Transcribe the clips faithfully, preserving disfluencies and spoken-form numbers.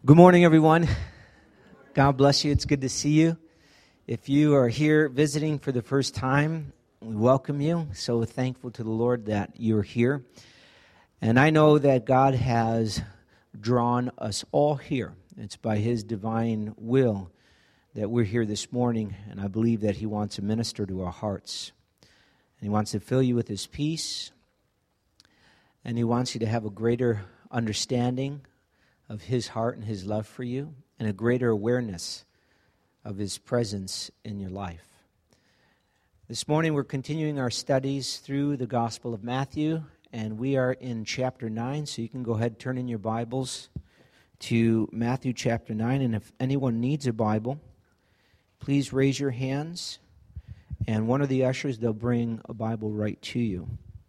Good morning, everyone. God bless you. It's good to see you. If you are here visiting for the first time, we welcome you. So thankful to the Lord that you're here. And I know that God has drawn us all here. It's by His divine will that we're here this morning, and I believe that He wants to minister to our hearts. And He wants to fill you with His peace, and He wants you to have a greater understanding of His heart and His love for you, and a greater awareness of His presence in your life. This morning we're continuing our studies through the Gospel of Matthew, and we are in chapter nine, so you can go ahead and turn in your Bibles to Matthew chapter nine, and if anyone needs a Bible, please raise your hands, and one of the ushers, they'll bring a Bible right to you.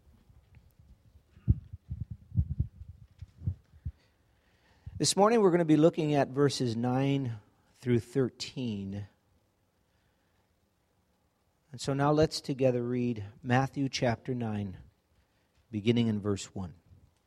This morning we're going to be looking at verses nine through thirteen. And so now let's together read Matthew chapter nine, beginning in verse one.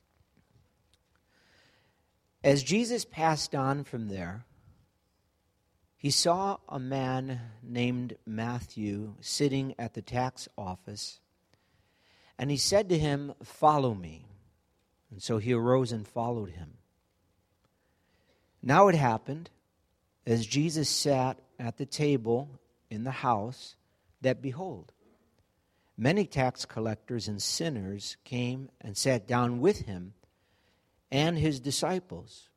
As Jesus passed on from there, he saw a man named Matthew sitting at the tax office, and he said to him, "Follow me." And so he arose and followed him. Now it happened, as Jesus sat at the table in the house, that behold, many tax collectors and sinners came and sat down with him and his disciples.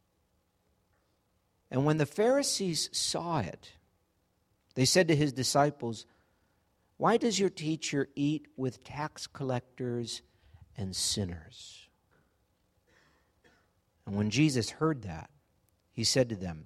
And when the Pharisees saw it, they said to his disciples, "Why does your teacher eat with tax collectors and sinners?" And when Jesus heard that, he said to them,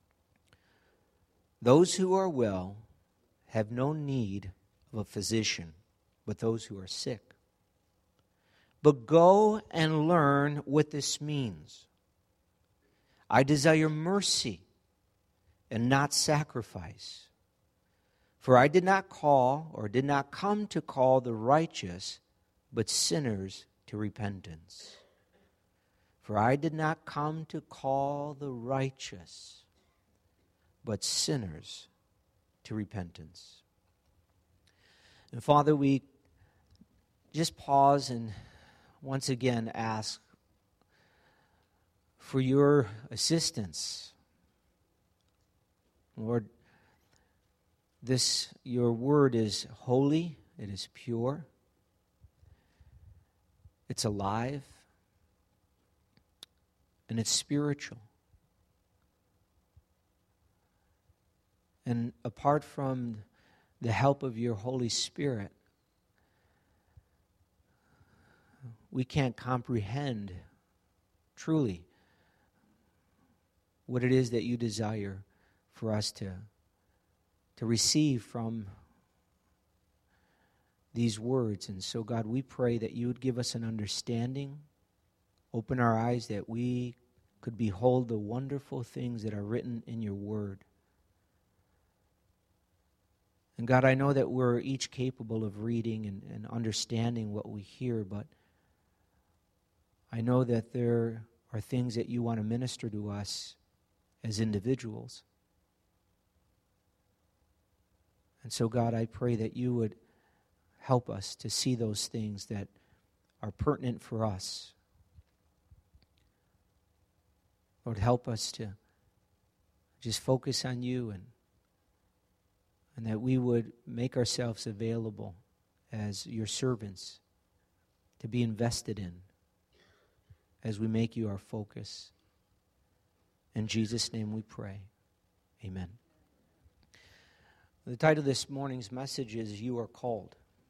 "Those who are well have no need of a physician, but those who are sick. But go and learn what this means. I desire mercy and not sacrifice. For I did not call or did not come to call the righteous, but sinners to repentance. For I did not come to call the righteous, but sinners to repentance." And Father, we just pause and once again ask for your assistance. Lord, this, your word is holy, it is pure, it's alive, and it's spiritual. And apart from the help of your Holy Spirit, we can't comprehend truly what it is that you desire for us to, to receive from these words. And so, God, we pray that you would give us an understanding, open our eyes that we could behold the wonderful things that are written in your word. And God, I know that we're each capable of reading and, and understanding what we hear, but I know that there are things that you want to minister to us as individuals. And so, God, I pray that you would help us to see those things that are pertinent for us. Lord, help us to just focus on you, and and that we would make ourselves available as your servants to be invested in as we make you our focus. In Jesus' name we pray. Amen. The title of this morning's message is You Are Called.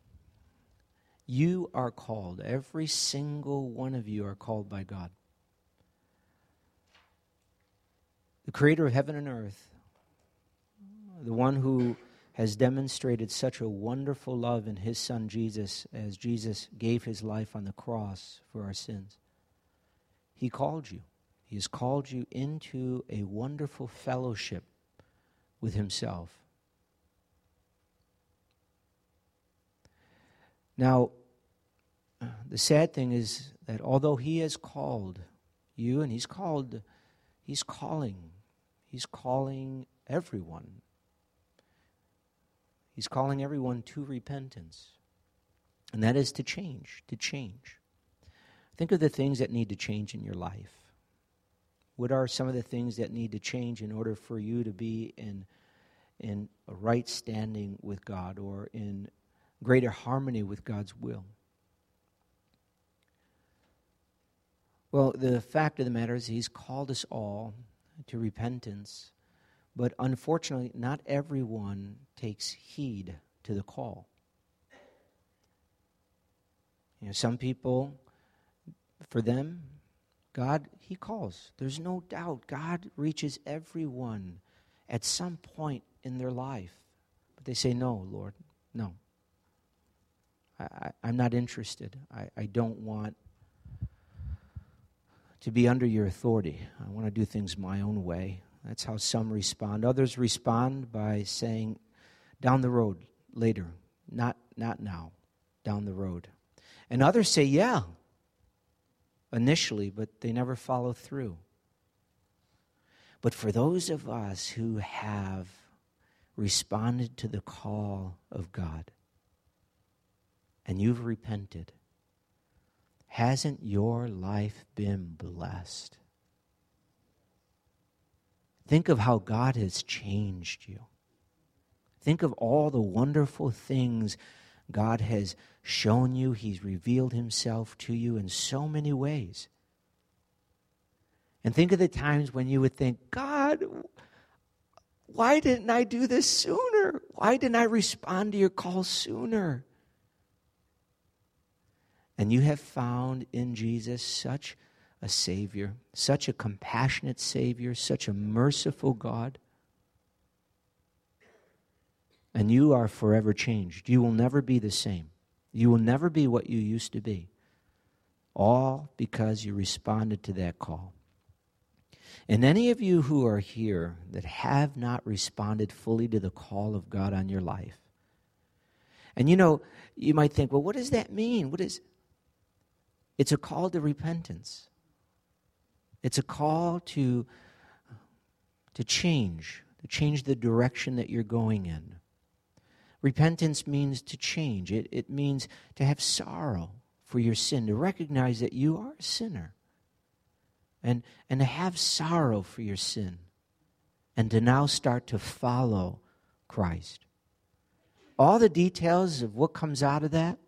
You are called. Every single one of you are called by God. The creator of heaven and earth, the one who has demonstrated such a wonderful love in his Son Jesus as Jesus gave his life on the cross for our sins. He called you. He has called you into a wonderful fellowship with himself. Now, the sad thing is that although he has called you, and he's called He's calling. He's calling everyone. He's calling everyone to repentance. And that is to change, to change. Think of the things that need to change in your life. What are some of the things that need to change in order for you to be in, in a right standing with God or in greater harmony with God's will? Well, the fact of the matter is He's called us all to repentance, but unfortunately, not everyone takes heed to the call. You know, some people, for them, God, He calls. There's no doubt God reaches everyone at some point in their life. But they say, no, Lord, no. I, I, I'm not interested. I, I don't want to be under your authority. I want to do things my own way. That's how some respond. Others respond by saying, down the road, later. Not, not now, down the road. And others say, yeah, initially, but they never follow through. But for those of us who have responded to the call of God, and you've repented, hasn't your life been blessed? Think of how God has changed you. Think of all the wonderful things God has shown you. He's revealed Himself to you in so many ways. And think of the times when you would think, God, why didn't I do this sooner? Why didn't I respond to your call sooner? And you have found in Jesus such a Savior, such a compassionate Savior, such a merciful God. And you are forever changed. You will never be the same. You will never be what you used to be. All because you responded to that call. And any of you who are here that have not responded fully to the call of God on your life, and you know, you might think, well, what does that mean? What is? It's a call to repentance. It's a call to, to change, to change the direction that you're going in. Repentance means to change. It, it means to have sorrow for your sin, to recognize that you are a sinner, and, and to have sorrow for your sin, and to now start to follow Christ. All the details of what comes out of that,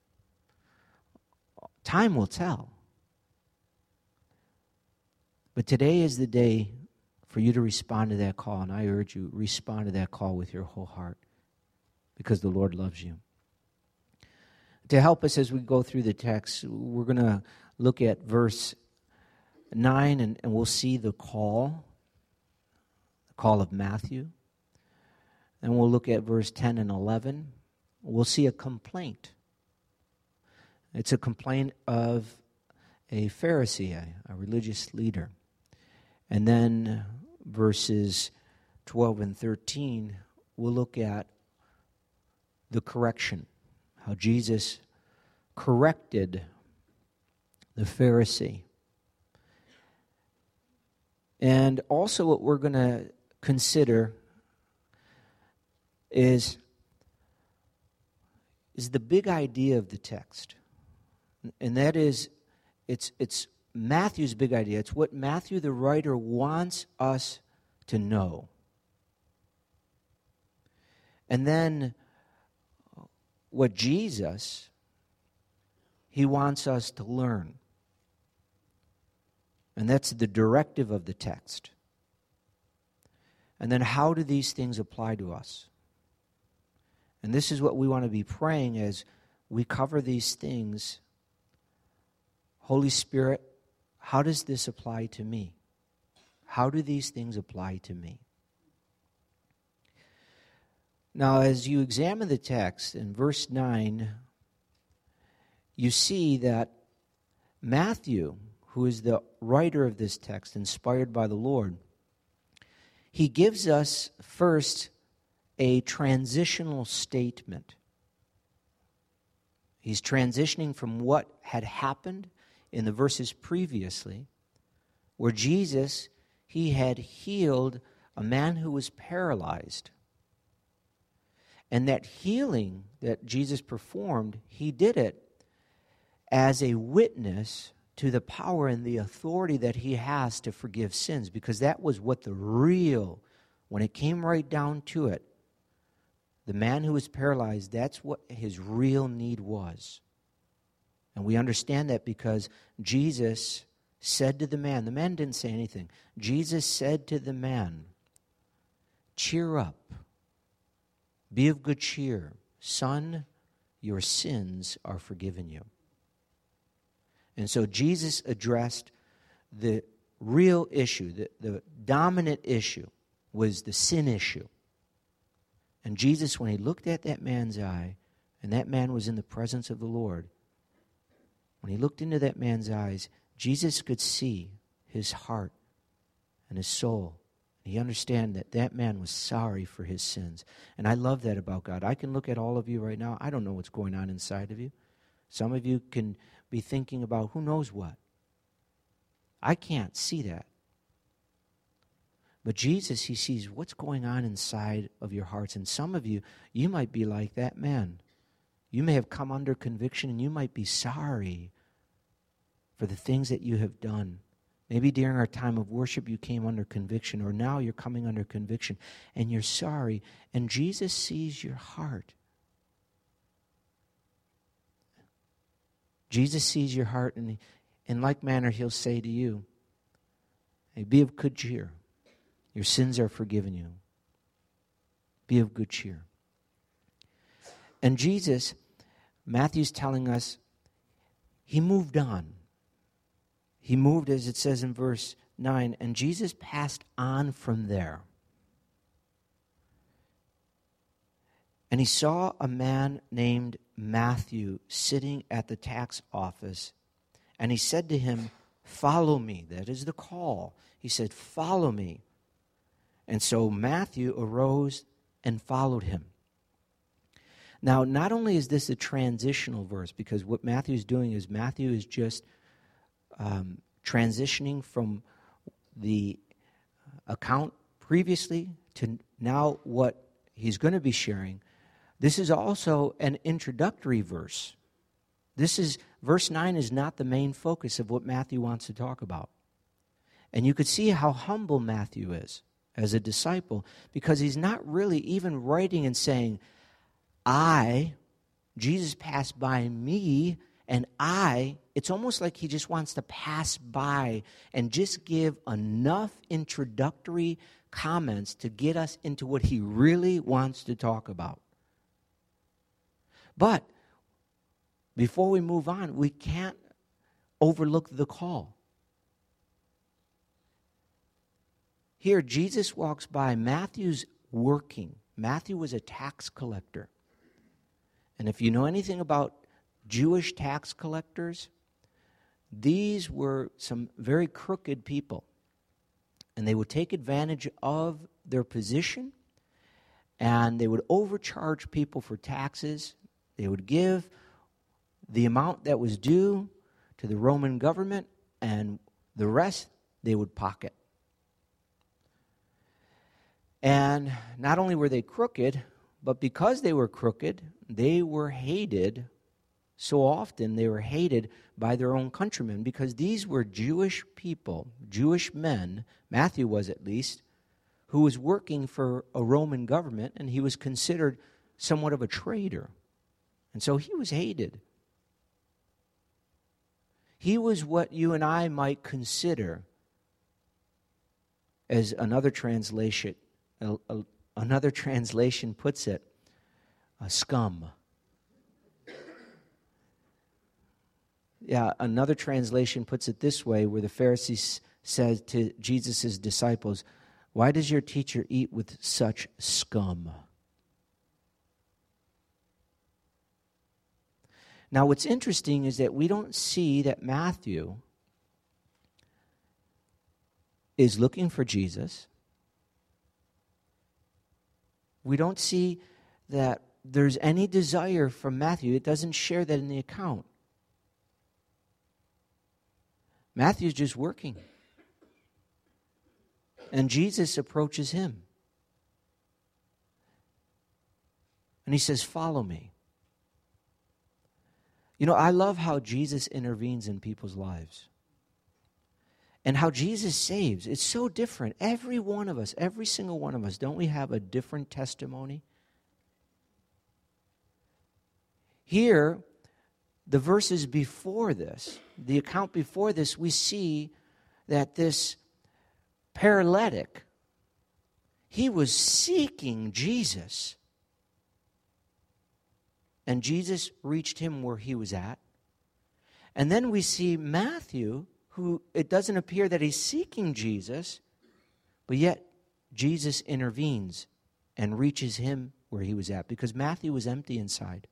time will tell. But today is the day for you to respond to that call, and I urge you, respond to that call with your whole heart, because the Lord loves you. To help us as we go through the text, we're going to look at verse nine, and, and we'll see the call, the call of Matthew. And we'll look at verse ten and eleven. We'll see a complaint. It's a complaint of a Pharisee, a, a religious leader. And then verses twelve and thirteen, we'll look at the correction, how Jesus corrected the Pharisee. And also what we're going to consider is, is the big idea of the text. And that is, it's, it's Matthew's big idea. It's what Matthew, the writer, wants us to know. And then what Jesus, He wants us to learn. And that's the directive of the text. And then how do these things apply to us? And this is what we want to be praying as we cover these things. Holy Spirit, how does this apply to me? How do these things apply to me? Now, as you examine the text in verse nine, you see that Matthew, who is the writer of this text, inspired by the Lord, he gives us first a transitional statement. He's transitioning from what had happened in the verses previously, where Jesus, he had healed a man who was paralyzed. And that healing that Jesus performed, he did it as a witness to the power and the authority that he has to forgive sins, because that was what the real, when it came right down to it, the man who was paralyzed, that's what his real need was. And we understand that because Jesus said to the man, the man didn't say anything. Jesus said to the man, cheer up, be of good cheer. Son, your sins are forgiven you. And so Jesus addressed the real issue, the, the dominant issue was the sin issue. And Jesus, when he looked at that man's eye, and that man was in the presence of the Lord, when he looked into that man's eyes, Jesus could see his heart and his soul. He understood that that man was sorry for his sins. And I love that about God. I can look at all of you right now. I don't know what's going on inside of you. Some of you can be thinking about who knows what. I can't see that. But Jesus, he sees what's going on inside of your hearts. And some of you, you might be like that man. You may have come under conviction and you might be sorry for the things that you have done. Maybe during our time of worship you came under conviction, or now you're coming under conviction and you're sorry. And Jesus sees your heart. Jesus sees your heart, and in like manner he'll say to you, hey, be of good cheer. Your sins are forgiven you. Be of good cheer. And Jesus, Matthew's telling us, he moved on. He moved, as it says in verse nine, and Jesus passed on from there. And he saw a man named Matthew sitting at the tax office. And he said to him, follow me. That is the call. He said, follow me. And so Matthew arose and followed him. Now, not only is this a transitional verse, because what Matthew is doing is Matthew is just um, transitioning from the account previously to now what he's going to be sharing. This is also an introductory verse. This is, verse nine is not the main focus of what Matthew wants to talk about. And you could see how humble Matthew is as a disciple, because he's not really even writing and saying, I, Jesus passed by me, and I, it's almost like he just wants to pass by and just give enough introductory comments to get us into what he really wants to talk about. But before we move on, we can't overlook the call. Here, Jesus walks by. Matthew's working. Matthew was a tax collector. And if you know anything about Jewish tax collectors, these were some very crooked people. And they would take advantage of their position, and they would overcharge people for taxes. They would give the amount that was due to the Roman government, and the rest they would pocket. And not only were they crooked, but because they were crooked, they were hated. So often they were hated by their own countrymen, because these were Jewish people, Jewish men, Matthew was at least, who was working for a Roman government, and he was considered somewhat of a traitor. And so he was hated. He was what you and I might consider, as another translation, a, a, another translation puts it, a scum. Yeah, another translation puts it this way, where the Pharisees said to Jesus' disciples, why does your teacher eat with such scum? Now, what's interesting is that we don't see that Matthew is looking for Jesus. We don't see that there's any desire from Matthew. It doesn't share that in the account. Matthew's just working. And Jesus approaches him. And he says, follow me. You know, I love how Jesus intervenes in people's lives. And how Jesus saves. It's so different. Every one of us, every single one of us, don't we have a different testimony? Here, the verses before this, the account before this, we see that this paralytic, he was seeking Jesus. And Jesus reached him where he was at. And then we see Matthew, who it doesn't appear that he's seeking Jesus, but yet Jesus intervenes and reaches him where he was at, because Matthew was empty inside.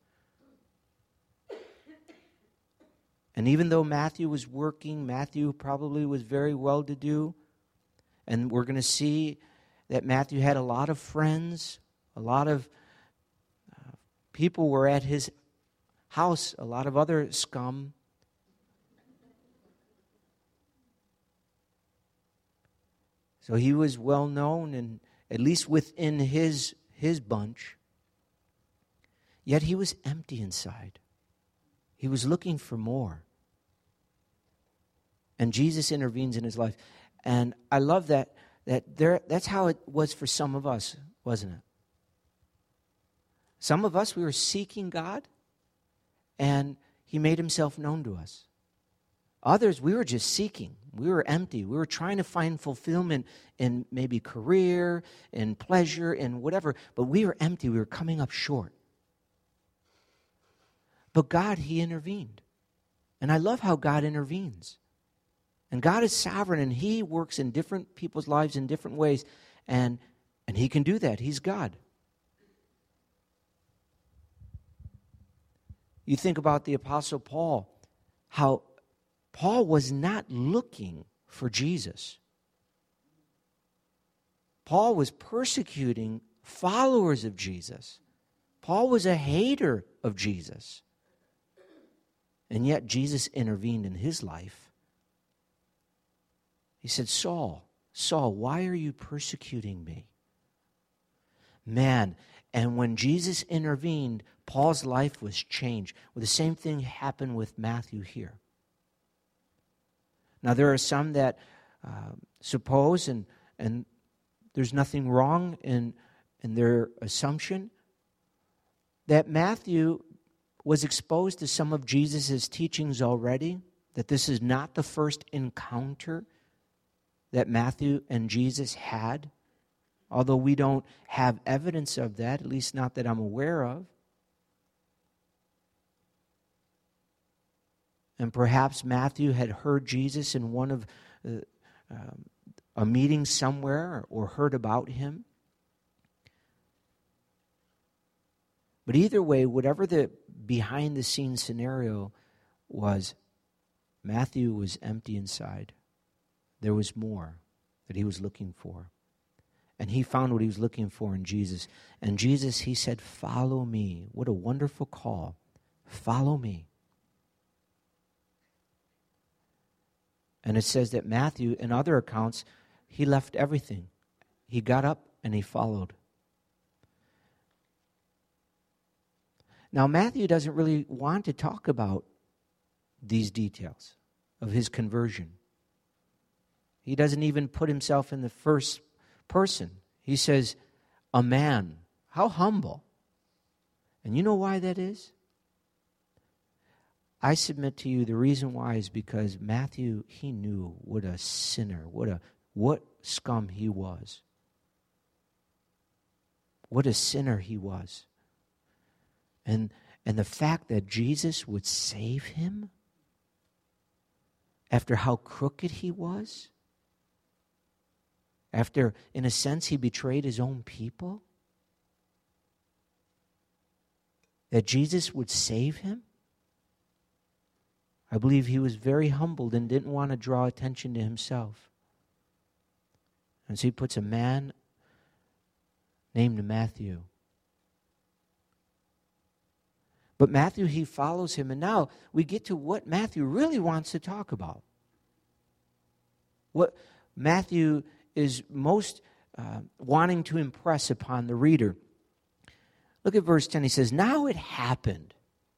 And even though Matthew was working, Matthew probably was very well-to-do, and we're going to see that Matthew had a lot of friends, a lot of uh, people were at his house, a lot of other scum. So he was well known, and at least within his his bunch. Yet he was empty inside. He was looking for more. And Jesus intervenes in his life. And I love that that there that's how it was for some of us, wasn't it? Some of us, we were seeking God, and he made himself known to us. Others, we were just seeking. We were empty. We were trying to find fulfillment in maybe career, in pleasure, in whatever. But we were empty. We were coming up short. But God, he intervened. And I love how God intervenes. And God is sovereign, and he works in different people's lives in different ways. And, and he can do that. He's God. You think about the Apostle Paul, how Paul was not looking for Jesus. Paul was persecuting followers of Jesus. Paul was a hater of Jesus. And yet Jesus intervened in his life. He said, Saul, Saul, why are you persecuting me? Man, and when Jesus intervened, Paul's life was changed. Well, the same thing happened with Matthew here. Now, there are some that uh, suppose, and, and there's nothing wrong in, in their assumption, that Matthew was exposed to some of Jesus' teachings already, that this is not the first encounter that Matthew and Jesus had, although we don't have evidence of that, at least not that I'm aware of. And perhaps Matthew had heard Jesus in one of uh, um, a meeting somewhere, or heard about him. But either way, whatever the behind-the-scenes scenario was, Matthew was empty inside. There was more that he was looking for. And he found what he was looking for in Jesus. And Jesus, he said, follow me. What a wonderful call. Follow me. And it says that Matthew, in other accounts, he left everything. He got up and he followed. Now, Matthew doesn't really want to talk about these details of his conversion. He doesn't even put himself in the first person. He says, a man. How humble. And you know why that is? I submit to you the reason why is because Matthew, he knew what a sinner, what a what scum he was. What a sinner he was. And and the fact that Jesus would save him after how crooked he was, after, in a sense, he betrayed his own people, that Jesus would save him, I believe he was very humbled and didn't want to draw attention to himself. And so he puts a man named Matthew. But Matthew, he follows him. And now we get to what Matthew really wants to talk about. What Matthew is most uh, wanting to impress upon the reader. Look at verse ten. He says, "Now it happened,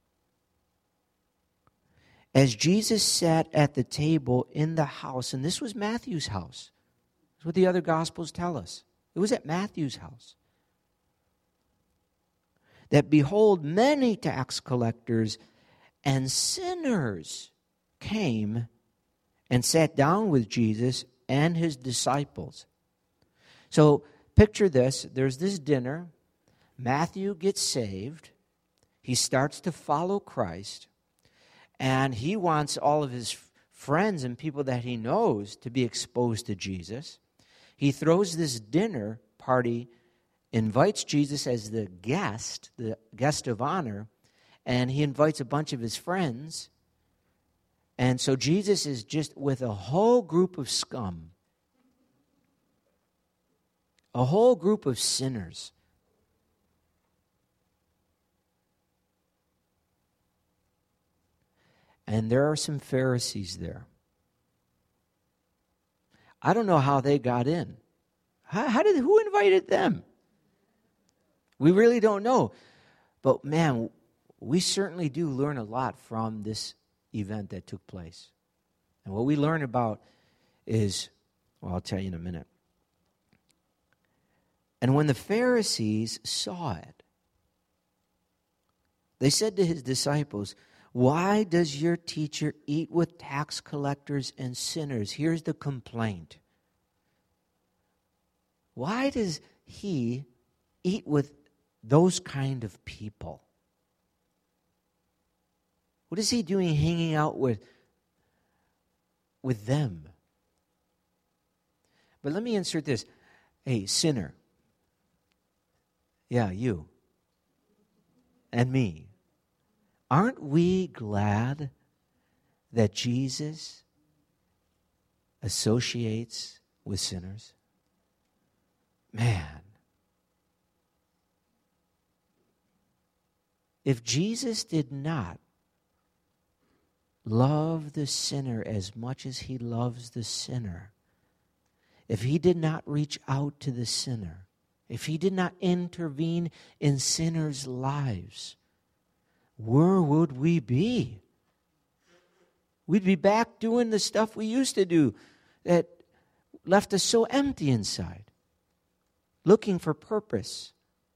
as Jesus sat at the table in the house," and this was Matthew's house. That's what the other Gospels tell us. It was at Matthew's house. "That behold, many tax collectors and sinners came and sat down with Jesus and his disciples." So picture this. There's this dinner. Matthew gets saved. He starts to follow Christ. And he wants all of his friends and people that he knows to be exposed to Jesus. He throws this dinner party, invites Jesus as the guest, the guest of honor, and he invites a bunch of his friends. And so Jesus is just with a whole group of scum, a whole group of sinners. And there are some Pharisees there. I don't know how they got in. How, how did, who invited them? We really don't know. But man, we certainly do learn a lot from this event that took place. And what we learn about is, well, I'll tell you in a minute. And when the Pharisees saw it, they said to his disciples, "Why does your teacher eat with tax collectors and sinners?" Here's the complaint. Why does he eat with those kind of people? What is he doing hanging out with, with them? But let me insert this. Hey, sinner. Yeah, you. And me. Aren't we glad that Jesus associates with sinners? Man. If Jesus did not love the sinner as much as he loves the sinner, if he did not reach out to the sinner, if he did not intervene in sinners' lives, where would we be? We'd be back doing the stuff we used to do that left us so empty inside, looking for purpose.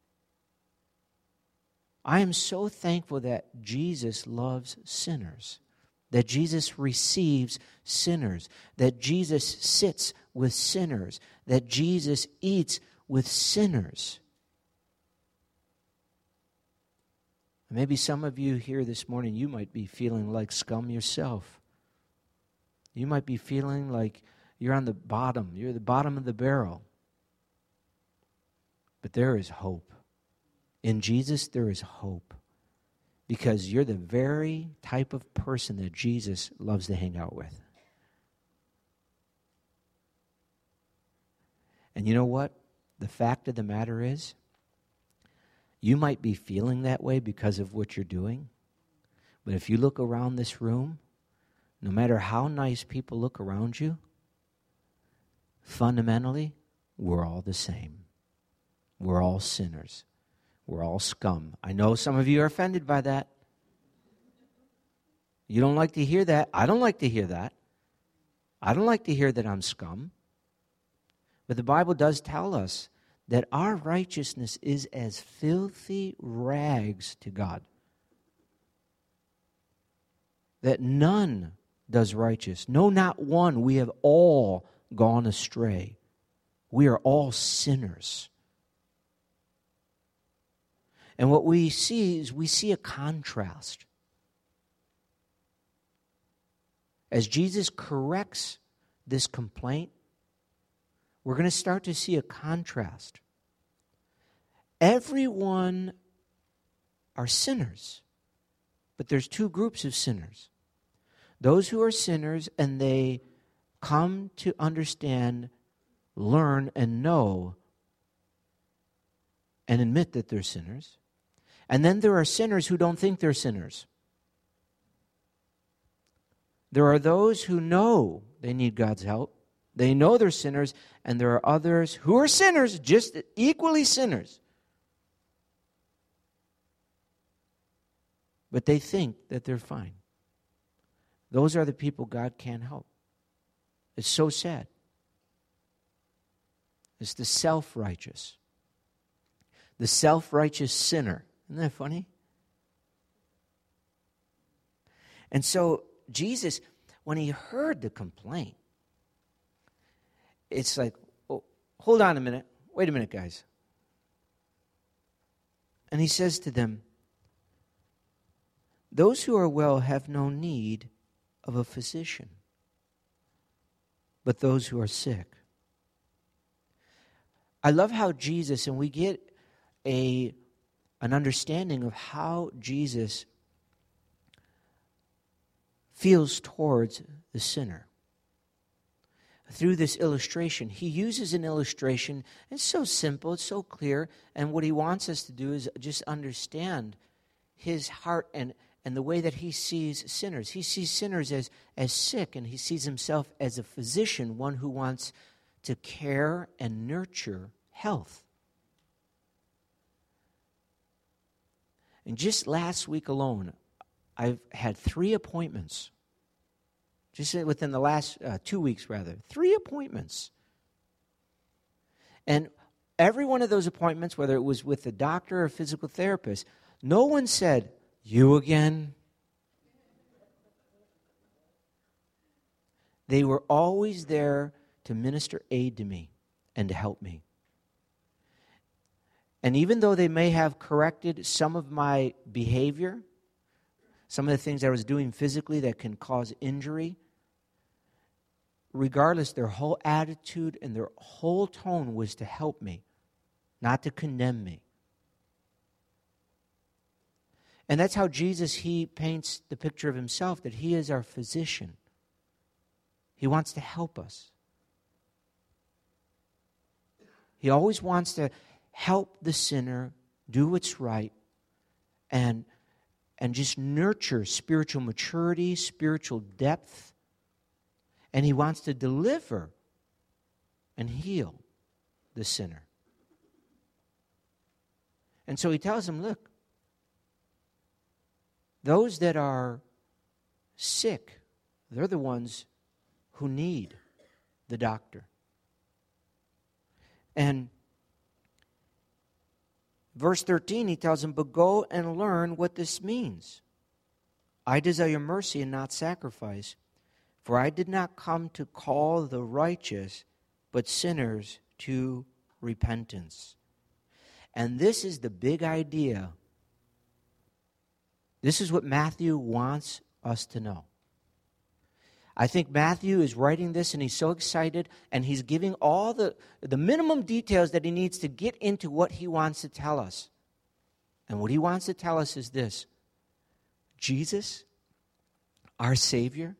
I am so thankful that Jesus loves sinners, that Jesus receives sinners, that Jesus sits with sinners, that Jesus eats with sinners. Maybe some of you here this morning, you might be feeling like scum yourself. You might be feeling like you're on the bottom. You're the bottom of the barrel. But there is hope. In Jesus, there is hope. Because you're the very type of person that Jesus loves to hang out with. And you know what? The fact of the matter is, you might be feeling that way because of what you're doing. But if you look around this room, no matter how nice people look around you, fundamentally, we're all the same. We're all sinners. We're all scum. I know some of you are offended by that. You don't like to hear that. I don't like to hear that. I don't like to hear that I'm scum. But the Bible does tell us that our righteousness is as filthy rags to God. That none does righteous. No, not one. We have all gone astray. We are all sinners. And what we see is we see a contrast. As Jesus corrects this complaint, we're going to start to see a contrast. Everyone are sinners, but there's two groups of sinners. Those who are sinners and they come to understand, learn, and know and admit that they're sinners. And then there are sinners who don't think they're sinners. There are those who know they need God's help, They know they're sinners, and there are others who are sinners, just equally sinners. But they think that they're fine. Those are the people God can't help. It's so sad. It's the self-righteous. The self-righteous sinner. Isn't that funny? And so Jesus, when he heard the complaint, it's like, oh, hold on a minute. Wait a minute, guys. And he says to them, those who are well have no need of a physician, but those who are sick. I love how Jesus, and we get a an understanding of how Jesus feels towards the sinner. Through this illustration, he uses an illustration. It's so simple, it's so clear, and what he wants us to do is just understand his heart and And the way that he sees sinners. He sees sinners as, as sick, and he sees himself as a physician, one who wants to care and nurture health. And just last week alone, I've had three appointments. Just within the last uh, two weeks, rather. Three appointments. And every one of those appointments, whether it was with a doctor or a physical therapist, no one said, "You again?" They were always there to minister aid to me and to help me. And even though they may have corrected some of my behavior, some of the things I was doing physically that can cause injury, regardless, their whole attitude and their whole tone was to help me, not to condemn me. And that's how Jesus, he paints the picture of himself, that he is our physician. He wants to help us. He always wants to help the sinner do what's right and, and just nurture spiritual maturity, spiritual depth. And he wants to deliver and heal the sinner. And so he tells him, look, those that are sick, they're the ones who need the doctor. And verse thirteen, he tells them, but go and learn what this means. I desire mercy and not sacrifice, for I did not come to call the righteous, but sinners to repentance. And this is the big idea. This is what Matthew wants us to know. I think Matthew is writing this and he's so excited and he's giving all the, the minimum details that he needs to get into what he wants to tell us. And what he wants to tell us is this: Jesus, our Savior,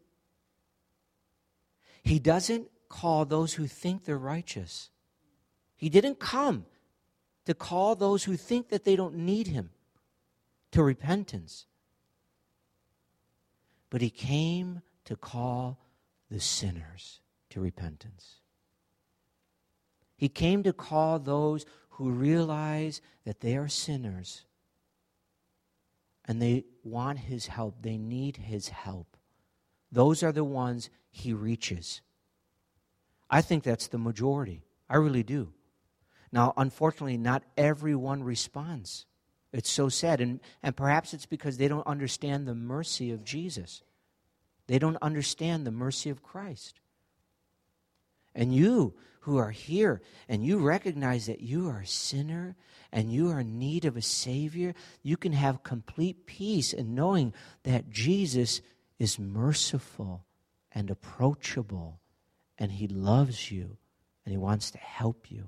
he doesn't call those who think they're righteous. He didn't come to call those who think that they don't need him to repentance. But he came to call the sinners to repentance. He came to call those who realize that they are sinners and they want his help. They need his help. Those are the ones he reaches. I think that's the majority. I really do. Now, unfortunately, not everyone responds. It's so sad. And, and perhaps it's because they don't understand the mercy of Jesus. They don't understand the mercy of Christ. And you who are here and you recognize that you are a sinner and you are in need of a Savior, you can have complete peace in knowing that Jesus is merciful and approachable and he loves you and he wants to help you.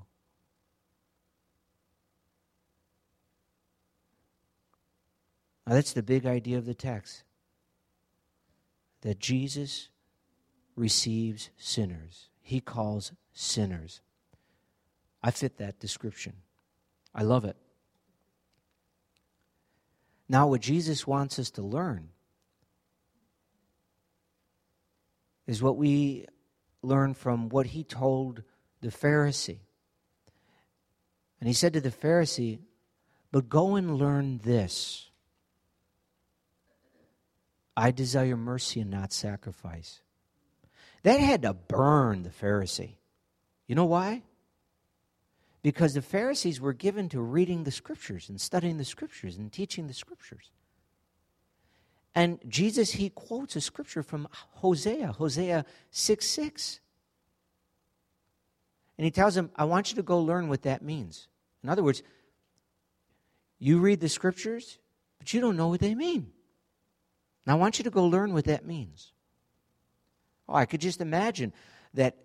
Now, that's the big idea of the text. That Jesus receives sinners. He calls sinners. I fit that description. I love it. Now, what Jesus wants us to learn is what we learn from what he told the Pharisee. And he said to the Pharisee, "But go and learn this. I desire mercy and not sacrifice." That had to burn the Pharisee. You know why? Because the Pharisees were given to reading the Scriptures and studying the Scriptures and teaching the Scriptures. And Jesus, he quotes a scripture from Hosea, Hosea six six. And he tells them, I want you to go learn what that means. In other words, you read the Scriptures, but you don't know what they mean. And I want you to go learn what that means. Oh, I could just imagine that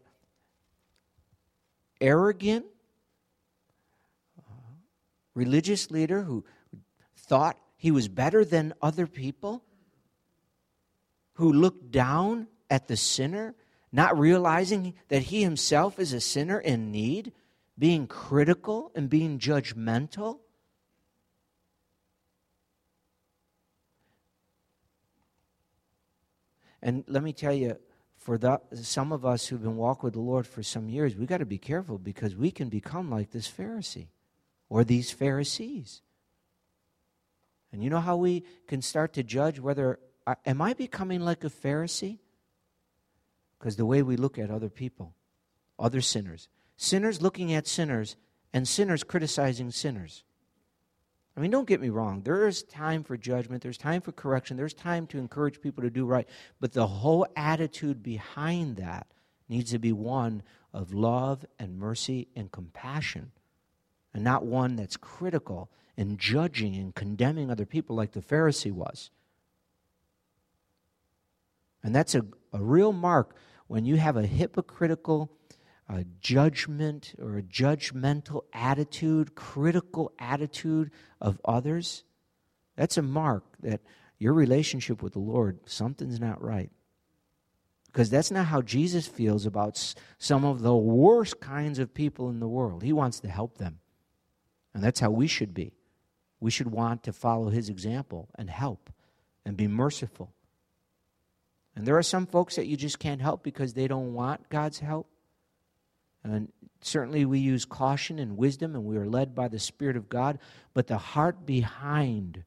arrogant uh, religious leader who thought he was better than other people, who looked down at the sinner, not realizing that he himself is a sinner in need, being critical and being judgmental. And let me tell you, for the, some of us who've been walking with the Lord for some years, we've got to be careful because we can become like this Pharisee or these Pharisees. And you know how we can start to judge whether, am I becoming like a Pharisee? Because the way we look at other people, other sinners. Sinners looking at sinners and sinners criticizing sinners. I mean, don't get me wrong. There is time for judgment. There's time for correction. There's time to encourage people to do right. But the whole attitude behind that needs to be one of love and mercy and compassion, and not one that's critical and judging and condemning other people like the Pharisee was. And that's a, a real mark when you have a hypocritical a judgment or a judgmental attitude, critical attitude of others. That's a mark that your relationship with the Lord, something's not right. Because that's not how Jesus feels about some of the worst kinds of people in the world. He wants to help them. And that's how we should be. We should want to follow his example and help and be merciful. And there are some folks that you just can't help because they don't want God's help. And certainly we use caution and wisdom, and we are led by the Spirit of God. But the heart behind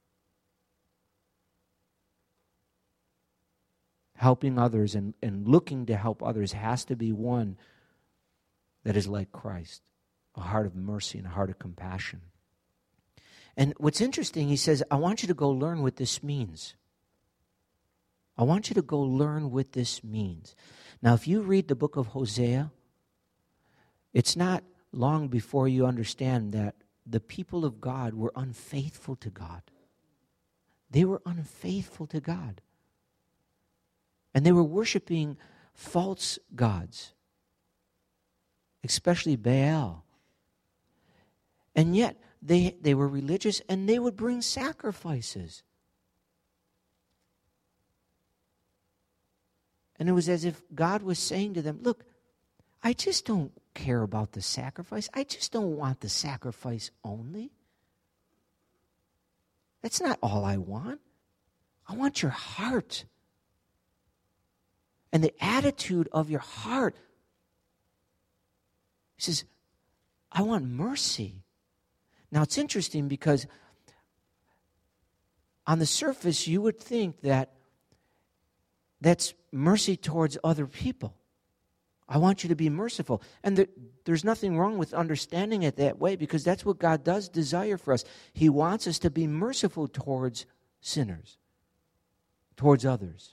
helping others and, and looking to help others has to be one that is like Christ, a heart of mercy and a heart of compassion. And what's interesting, he says, I want you to go learn what this means. I want you to go learn what this means. Now, if you read the book of Hosea, it's not long before you understand that the people of God were unfaithful to God. They were unfaithful to God. And they were worshiping false gods, especially Baal. And yet, they, they were religious and they would bring sacrifices. And it was as if God was saying to them, look, I just don't care about the sacrifice. I just don't want the sacrifice only. That's not all I want. I want your heart. And the attitude of your heart. He says, I want mercy. Now it's interesting because on the surface you would think that that's mercy towards other people. I want you to be merciful. And there, there's nothing wrong with understanding it that way because that's what God does desire for us. He wants us to be merciful towards sinners, towards others.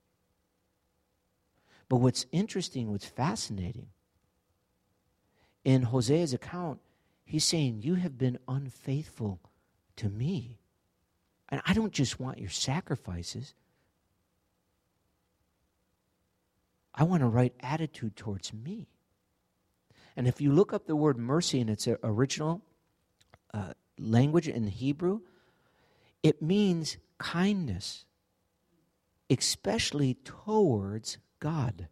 But what's interesting, what's fascinating, in Hosea's account, he's saying, you have been unfaithful to me. And I don't just want your sacrifices. I want a right attitude towards me. And if you look up the word mercy in its original uh, language in Hebrew, it means kindness, especially towards God.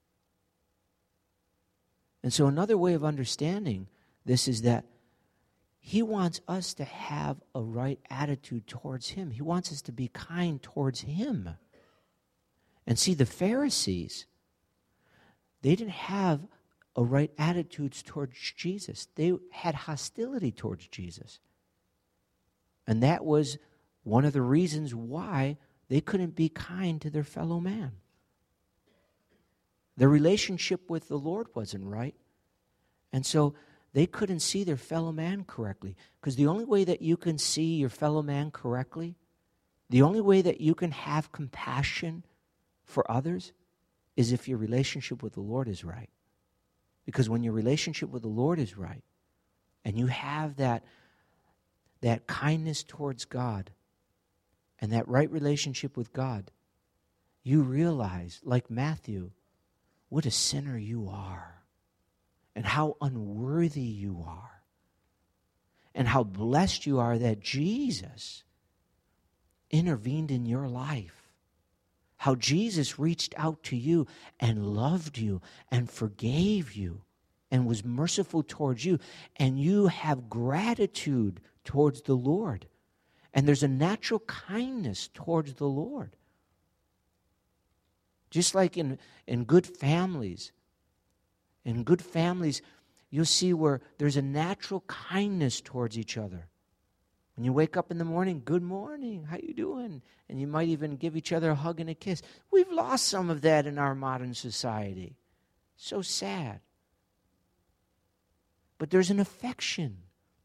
And so another way of understanding this is that he wants us to have a right attitude towards him. He wants us to be kind towards him. And see, the Pharisees, they didn't have a right attitudes towards Jesus. They had hostility towards Jesus. And that was one of the reasons why they couldn't be kind to their fellow man. Their relationship with the Lord wasn't right. And so they couldn't see their fellow man correctly. Because the only way that you can see your fellow man correctly, the only way that you can have compassion for others is if your relationship with the Lord is right. Because when your relationship with the Lord is right, and you have that, that kindness towards God, and that right relationship with God, you realize, like Matthew, what a sinner you are, and how unworthy you are, and how blessed you are that Jesus intervened in your life. How Jesus reached out to you and loved you and forgave you and was merciful towards you. And you have gratitude towards the Lord. And there's a natural kindness towards the Lord. Just like in, in good families. In good families, you'll see where there's a natural kindness towards each other. When you wake up in the morning, good morning, how you doing? And you might even give each other a hug and a kiss. We've lost some of that in our modern society. So sad. But there's an affection.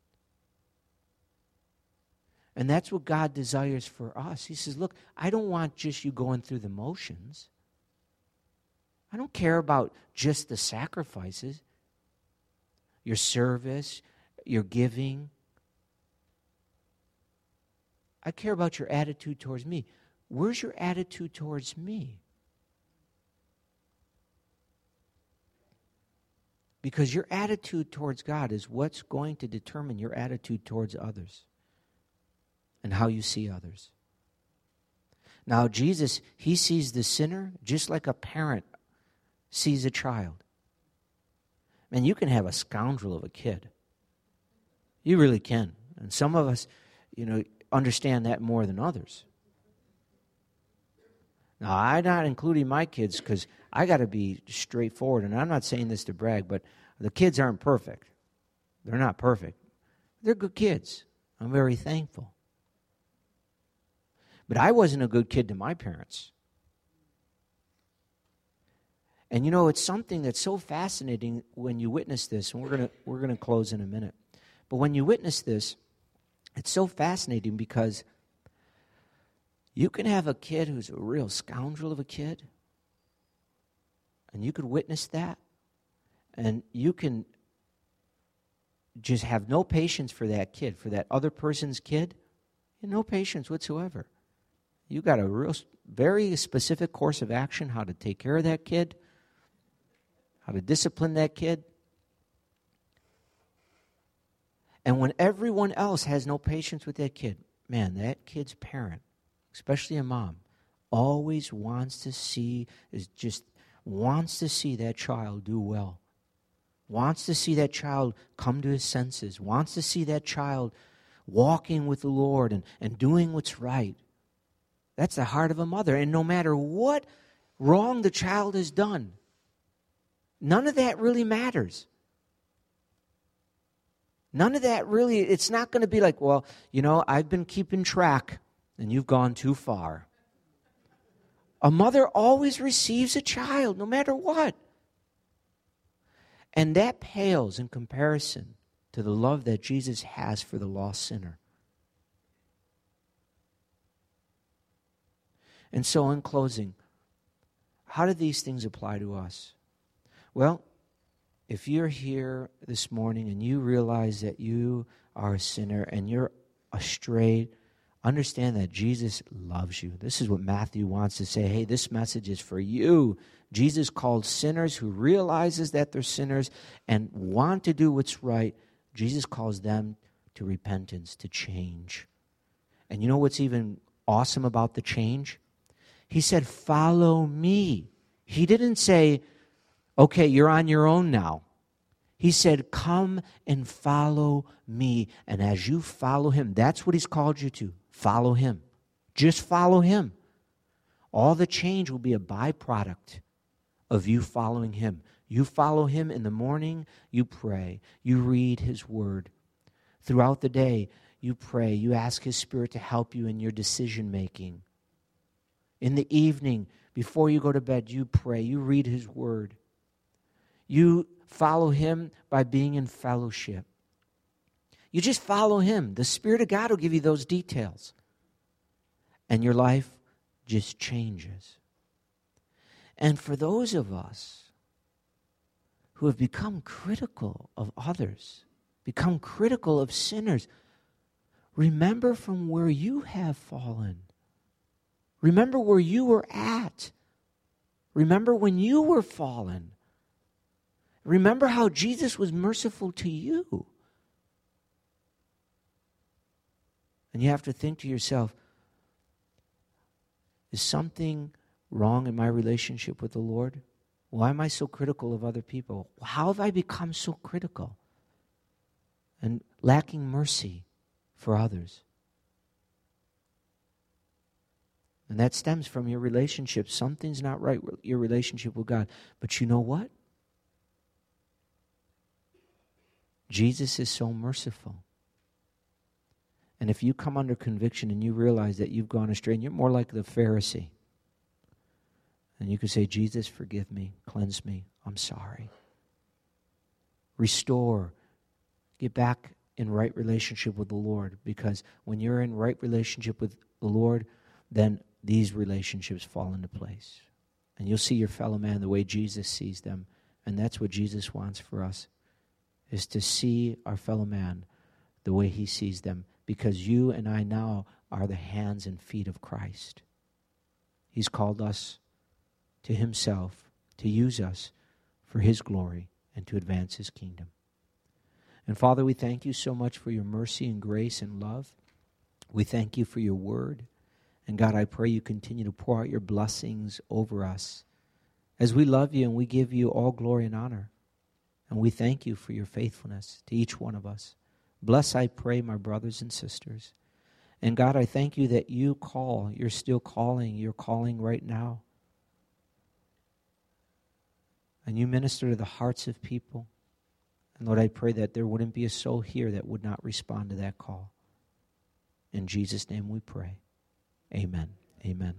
And that's what God desires for us. He says, look, I don't want just you going through the motions. I don't care about just the sacrifices, your service, your giving. I care about your attitude towards me. Where's your attitude towards me? Because your attitude towards God is what's going to determine your attitude towards others and how you see others. Now, Jesus, he sees the sinner just like a parent sees a child. Man, you can have a scoundrel of a kid. You really can. And some of us, you know, understand that more than others. Now, I'm not including my kids because I got to be straightforward, and I'm not saying this to brag, but the kids aren't perfect. They're not perfect. They're good kids. I'm very thankful. But I wasn't a good kid to my parents. And you know, it's something that's so fascinating when you witness this, and we're gonna we're gonna close in a minute. But when you witness this, it's so fascinating because you can have a kid who's a real scoundrel of a kid, and you could witness that, and you can just have no patience for that kid, for that other person's kid, and no patience whatsoever. You got a real, very specific course of action, how to take care of that kid, how to discipline that kid. And when everyone else has no patience with that kid, man, that kid's parent, especially a mom, always wants to see, is just wants to see that child do well. Wants to see that child come to his senses. Wants to see that child walking with the Lord and, and doing what's right. That's the heart of a mother. And no matter what wrong the child has done, none of that really matters. None of that really, it's not going to be like, well, you know, I've been keeping track and you've gone too far. A mother always receives a child, no matter what. And that pales in comparison to the love that Jesus has for the lost sinner. And so in closing, how do these things apply to us? Well, if you're here this morning and you realize that you are a sinner and you're astray, understand that Jesus loves you. This is what Matthew wants to say. Hey, this message is for you. Jesus called sinners who realizes that they're sinners and want to do what's right. Jesus calls them to repentance, to change. And you know what's even awesome about the change? He said, follow me. He didn't say, okay, you're on your own now. He said, come and follow me. And as you follow him, that's what he's called you to. Follow him. Just follow him. All the change will be a byproduct of you following him. You follow him in the morning, you pray, you read his word. Throughout the day, you pray, you ask his Spirit to help you in your decision making. In the evening, before you go to bed, you pray, you read his word. You follow him by being in fellowship. You just follow him. The Spirit of God will give you those details. And your life just changes. And for those of us who have become critical of others, become critical of sinners, remember from where you have fallen. Remember where you were at. Remember when you were fallen. Remember how Jesus was merciful to you. And you have to think to yourself, is something wrong in my relationship with the Lord? Why am I so critical of other people? How have I become so critical and lacking mercy for others? And that stems from your relationship. Something's not right with your relationship with God. But you know what? Jesus is so merciful. And if you come under conviction and you realize that you've gone astray, and you're more like the Pharisee, and you can say, Jesus, forgive me, cleanse me, I'm sorry. Restore, get back in right relationship with the Lord, because when you're in right relationship with the Lord, then these relationships fall into place. And you'll see your fellow man the way Jesus sees them. And that's what Jesus wants for us, is to see our fellow man the way he sees them, because you and I now are the hands and feet of Christ. He's called us to himself, to use us for his glory and to advance his kingdom. And Father, we thank you so much for your mercy and grace and love. We thank you for your word. And God, I pray you continue to pour out your blessings over us as we love you and we give you all glory and honor. And we thank you for your faithfulness to each one of us. Bless, I pray, my brothers and sisters. And God, I thank you that you call. You're still calling. You're calling right now. And you minister to the hearts of people. And Lord, I pray that there wouldn't be a soul here that would not respond to that call. In Jesus' name we pray. Amen. Amen.